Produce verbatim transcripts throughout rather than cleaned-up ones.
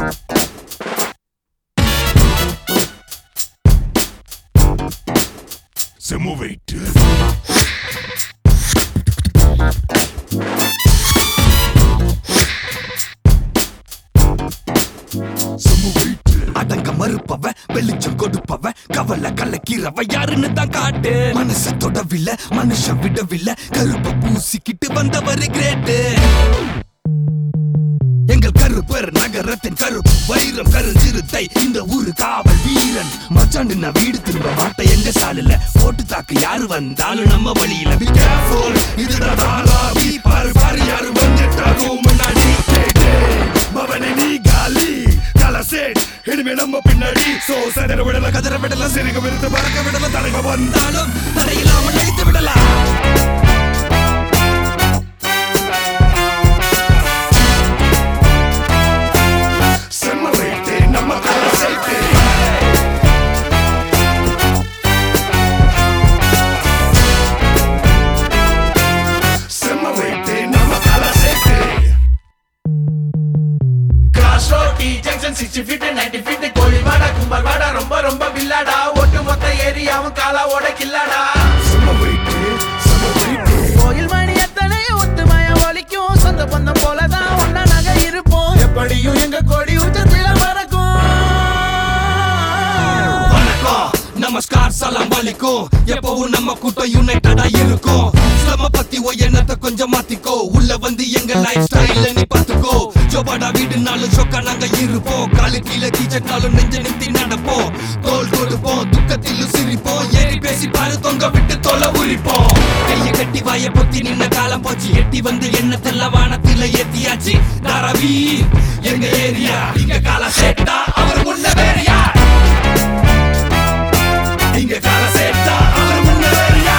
செம்ம வெயிட் அடங்க மறுப்பவ வெளிச்சம் கொடுப்பவ கவலை கலக்கிறவ யாருன்னு தான் காட்டு மனச தொடவில்லை மனுஷன் விடவில்லை கருப்ப பூசிக்கிட்டு வந்தவர் கிரேட்டு எங்கள் கருப்பர் நகரத்தின் கருப்பு வைரம் கருஞ்சிறுத்தை இந்த ஊரு காவல் வீரன் மச்சாண்டு நான் வீடு திரும்ப மாட்டேன் எங்க சாலில போட்டு தாக்கு யாரு வந்தாலும் நம்ம வழியில be careful இதுதான் தாராவி பாரு பாரு யாரு வந்துட்டாரும் முன்னாடி மவனே நீ காலி கலசேட் இனிமே நம்ம பின்னாடி சோ சதற விடல கதற விடல சிறுக விருது பறக்க விடல தலைவ வந்தாலும் தடையில்லாமல் அழித்து விடலாம் sixty feet ninety feet கோழிவாடா கும்பல்வாடா ரொம்ப ரொம்ப வில்லாடா ஒட்டு மொத்த ஏரியாவும் காலாவோட கில்லாடா கோயில் மணி எத்தனை ஒத்துமைய ஒலிக்கும் சொந்த பந்தம் போலதான் ஒன்னா நாங்க இருப்போம் எப்படியும் எங்க கோடி உச்சத்தில பறக்கும் வணக்கம் நமஸ்கார் சலாம் வலைக்கும் எப்பவும் நம்ம கூட்டம் யுனைட்டடா இருக்கும் நம்ம பத்தி எண்ணத்தை கொஞ்சம் மாத்திக்கோ உள்ள வந்து எங்க லைஃப் ஸ்டைல நீ பாத்துக்கோ ஜோபாடா வீடுனாலும் சொக்கா நாங்க இருப்போம் காலு கீழே கீச்சட்டாலும் நெஞ்ச நிறுத்தி நடப்போம் தோல் கொடுப்போம் துக்கத்திலும் சிரிப்போம் ஏறி பேசி பாரு தொங்க விட்டு தொலை உரிப்போம் கைய கட்டி வாய பொத்தி நின்ன காலம் போச்சு எட்டி வந்து எண்ணத்தெல்லாம் வானத்தில ஏத்தியாச்சு தாராவி எங்க ஏரியா இங்க கால சேட்டா அவர் முன்ன வேறியா இங்க கால சேட்டா அவர் முன்ன வேறியா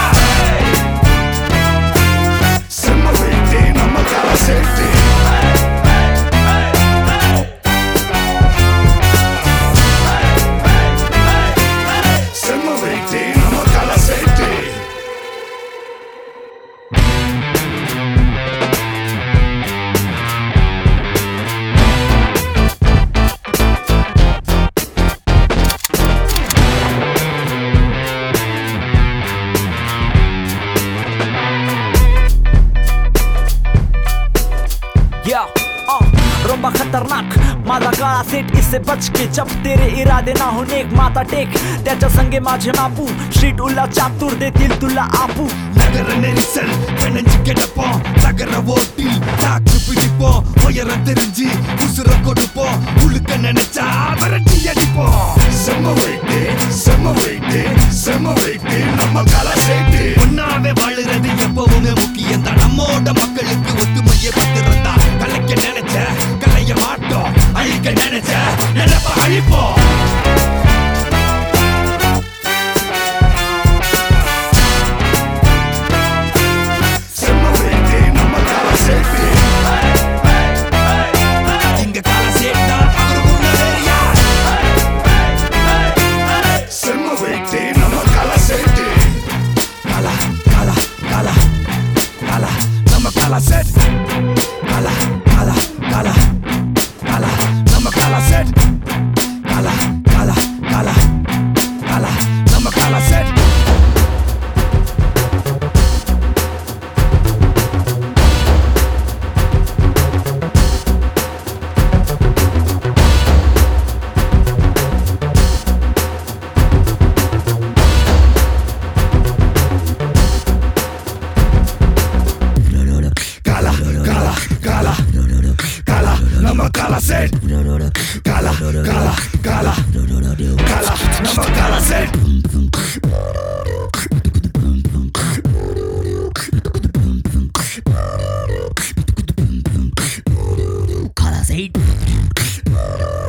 செம்ம வெயிட்டே நம்ம கால சேட்டே रोंबा खतरनाक माझा काळा सेट इससे बच के जब तेरे इरादे ना होने एक माता टेक त्याच्या संगे माझे मापू स्ट्रीट उल्ला चातुर देतील तुला आपू நகர நெரிசல் கணஞ்சு கிடப்போம் நகர ஓட்டி தாக்கு பிடிப்போம் உயரம் தெரிஞ்சு உசுர கொடுப்போம் உழுக்க நினைச்சா வரட்டி அடிப்போம் செம்ம வைட்டு செம்ம வைட்டு செம்ம வைட்டு நம்ம கால சேட்டு ஒன்னாவே வாழுறது எப்பவுமே முக்கியம் தான் நம்மோட மக்களுக்கு ஒத்துமையை பத்திருந்தா கலைக்க நினைச்ச கலைய மாட்டோம் அழிக்க நினைச்ச நினைப்ப அழிப்போம் Kala set, kala, kala, kala, kala, nama kala set, kala, kala, kala, kala, nama kala set. Kala set, kala, kala, kala, kala, nama kala set. Kala set.